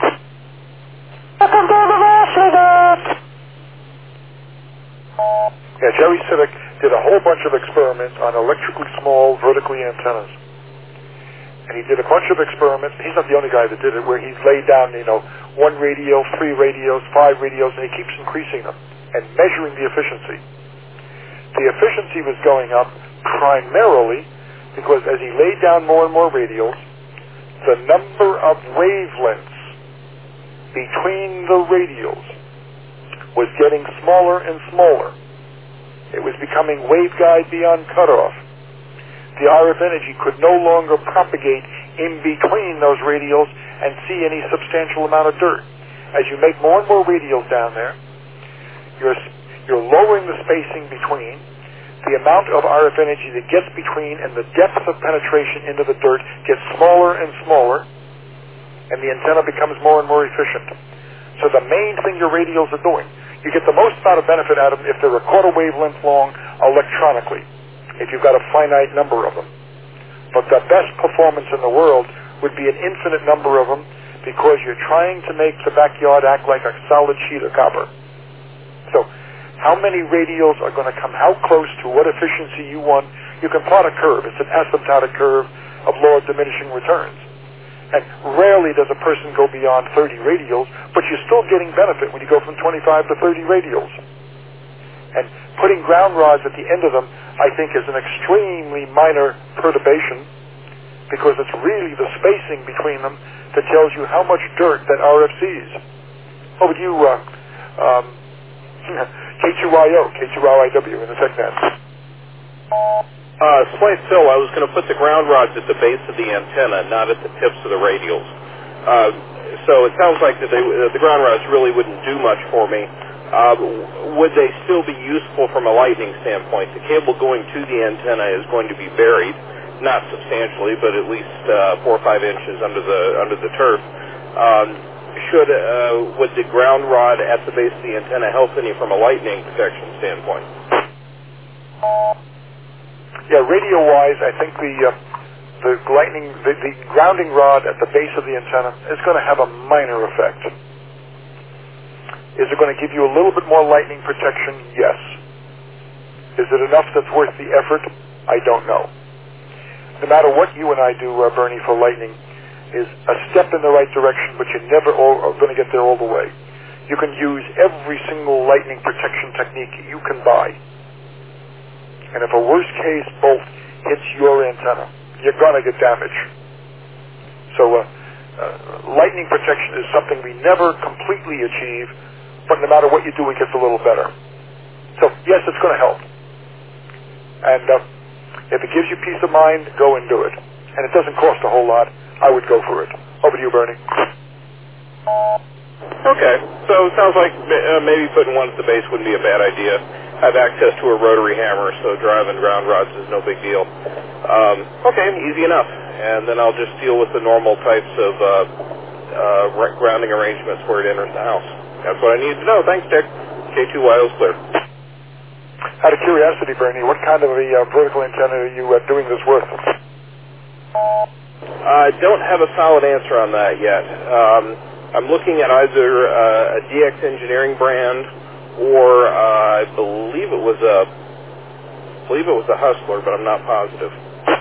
Yeah, Jerry Civic did a whole bunch of experiments on electrically small, vertically antennas. And he did a bunch of experiments. He's not the only guy that did it, where he's laid down, 1 radio, 3 radios, 5 radios, and he keeps increasing them and measuring the efficiency. The efficiency was going up primarily because as he laid down more and more radios, the number of wavelengths between the radios was getting smaller and smaller. It was becoming waveguide beyond cutoff. The RF energy could no longer propagate in between those radials and see any substantial amount of dirt. As you make more and more radials down there, you're lowering the spacing between. The amount of RF energy that gets between and the depth of penetration into the dirt gets smaller and smaller, and the antenna becomes more and more efficient. So the main thing your radials are doing, you get the most amount of benefit out of them if they're a quarter wavelength long electronically, if you've got a finite number of them. But the best performance in the world would be an infinite number of them because you're trying to make the backyard act like a solid sheet of copper. So how many radials are going to come how close to what efficiency you want? You can plot a curve. It's an asymptotic curve of law of diminishing returns. And rarely does a person go beyond 30 radials, but you're still getting benefit when you go from 25 to 30 radials. And putting ground rods at the end of them, I think, is an extremely minor perturbation because it's really the spacing between them that tells you how much dirt that RF sees. Over to you, K2IO, K2RIW in the TechNet. Slight fill, I was going to put the ground rods at the base of the antenna, not at the tips of the radials. So it sounds like that the ground rods really wouldn't do much for me. Would they still be useful from a lightning standpoint? The cable going to the antenna is going to be buried, not substantially, but at least 4 or 5 inches under the turf. Would the ground rod at the base of the antenna help any from a lightning protection standpoint? Yeah, radio-wise, I think the grounding rod at the base of the antenna is going to have a minor effect. Is it going to give you a little bit more lightning protection? Yes. Is it enough that's worth the effort? I don't know. No matter what you and I do, Bernie, for lightning, is a step in the right direction, but you're never are going to get there all the way. You can use every single lightning protection technique you can buy. And if a worst-case bolt hits your antenna, you're going to get damage. So lightning protection is something we never completely achieve, but no matter what you do, it gets a little better. So, yes, it's going to help. And if it gives you peace of mind, go and do it. And it doesn't cost a whole lot. I would go for it. Over to you, Bernie. Okay, so it sounds like maybe putting one at the base wouldn't be a bad idea. I have access to a rotary hammer, so driving ground rods is no big deal. Okay, easy enough. And then I'll just deal with the normal types of grounding arrangements where it enters the house. That's what I need to know. Thanks, Dick. K2YO's clear. Out of curiosity, Bernie, what kind of a vertical antenna are you doing this with? I don't have a solid answer on that yet. I'm looking at either a DX Engineering brand or I believe it was a Hustler, but I'm not positive.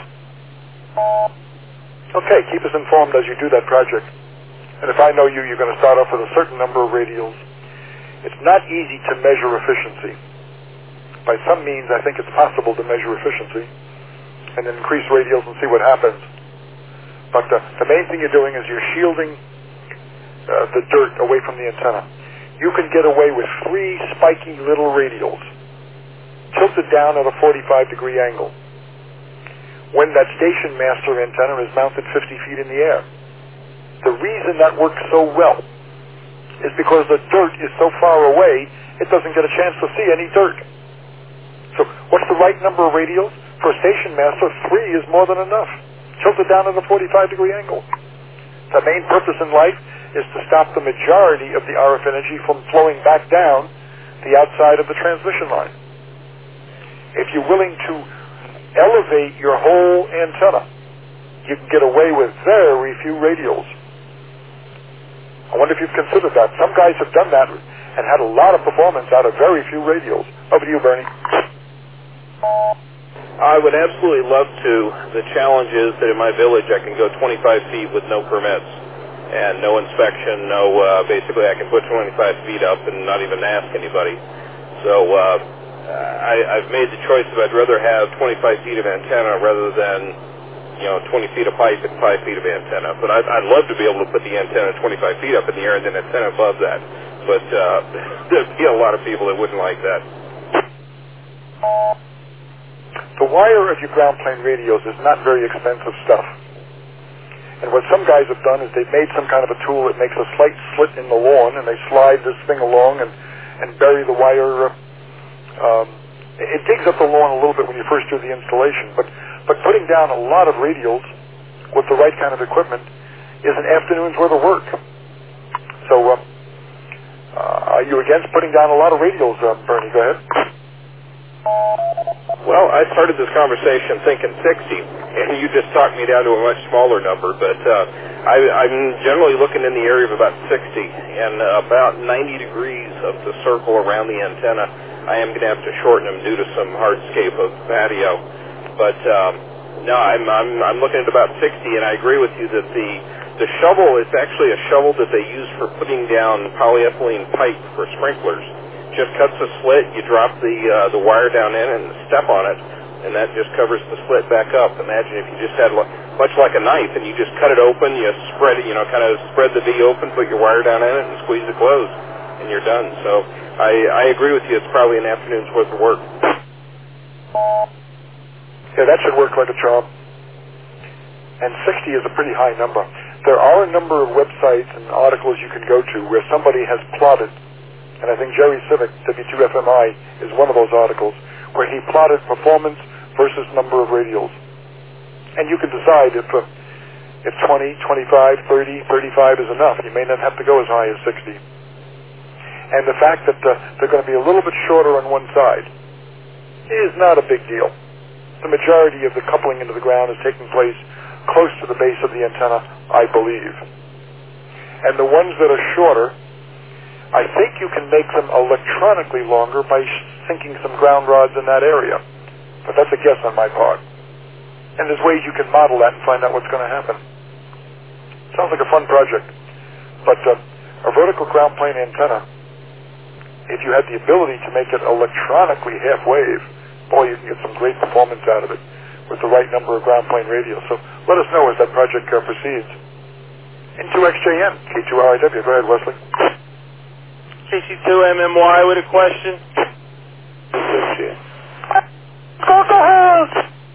Okay, keep us informed as you do that project. And if I know you, you're going to start off with a certain number of radials. It's not easy to measure efficiency. By some means, I think it's possible to measure efficiency and then increase radials and see what happens. But the main thing you're doing is you're shielding the dirt away from the antenna. You can get away with 3 spiky little radials tilted down at a 45-degree angle when that station master antenna is mounted 50 feet in the air. The reason that works so well is because the dirt is so far away, it doesn't get a chance to see any dirt. So what's the right number of radials? For a station master, 3 is more than enough. Tilted down at a 45-degree angle. The main purpose in life is to stop the majority of the RF energy from flowing back down the outside of the transmission line. If you're willing to elevate your whole antenna, you can get away with very few radials. I wonder if you've considered that. Some guys have done that and had a lot of performance out of very few radials. Over to you, Bernie. I would absolutely love to. The challenge is that in my village I can go 25 feet with no permits and no inspection, basically I can put 25 feet up and not even ask anybody. So I've made the choice that I'd rather have 25 feet of antenna rather than 20 feet of pipe and 5 feet of antenna. But I'd love to be able to put the antenna 25 feet up in the air and then antenna above that. But there'd be a lot of people that wouldn't like that. The wire of your ground plane radios is not very expensive stuff. And what some guys have done is they've made some kind of a tool that makes a slight slit in the lawn, and they slide this thing along and bury the wire. It digs up the lawn a little bit when you first do the installation, but putting down a lot of radials with the right kind of equipment is an afternoon's worth of work. So are you against putting down a lot of radials, Bernie? Go ahead. Well, I started this conversation thinking 60, and you just talked me down to a much smaller number, but I'm generally looking in the area of about 60, and about 90 degrees of the circle around the antenna, I am going to have to shorten them due to some hardscape of patio. But no, I'm looking at about 60, and I agree with you that the shovel is actually a shovel that they use for putting down polyethylene pipe for sprinklers. Just cuts a slit, you drop the wire down in and step on it, and that just covers the slit back up. Imagine if you just had much like a knife, and you just cut it open, you spread it, kind of spread the V open, put your wire down in it, and squeeze it closed, and you're done. So I agree with you. It's probably an afternoon's worth of work. Yeah, that should work like a charm. And 60 is a pretty high number. There are a number of websites and articles you can go to where somebody has plotted, and I think Jerry Civic, W2FMI, is one of those articles, where he plotted performance versus number of radials. And you can decide if 20, 25, 30, 35 is enough. You may not have to go as high as 60. And the fact that they're going to be a little bit shorter on one side is not a big deal. The majority of the coupling into the ground is taking place close to the base of the antenna, I believe. And the ones that are shorter, I think you can make them electronically longer by sinking some ground rods in that area. But that's a guess on my part. And there's ways you can model that and find out what's going to happen. Sounds like a fun project. But a vertical ground plane antenna, if you had the ability to make it electronically half wave, boy, you can get some great performance out of it with the right number of ground plane radios. So let us know as that project proceeds. Into XJN, K2RIW. Go ahead, Wesley. KC2MMY with a question. Go ahead.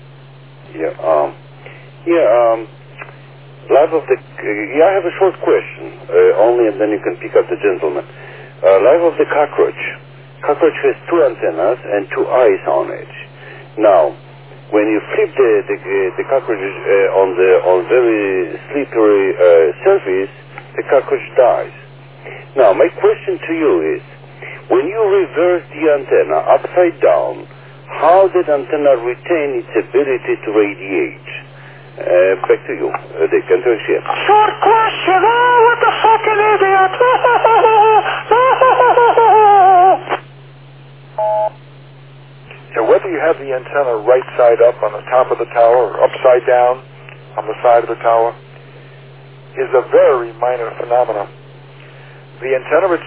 I have a short question, only, and then you can pick up the gentleman. Life of the cockroach. Cockroach has 2 antennas and 2 eyes on it. Now, when you flip the cockroach on very slippery surface, the cockroach dies. Now, my question to you is, when you reverse the antenna upside down, how did antenna retain its ability to radiate? Back to you, the control ship. Short question. Oh, what the fucking idiot. antenna right side up on the top of the tower or upside down on the side of the tower is a very minor phenomenon. The antenna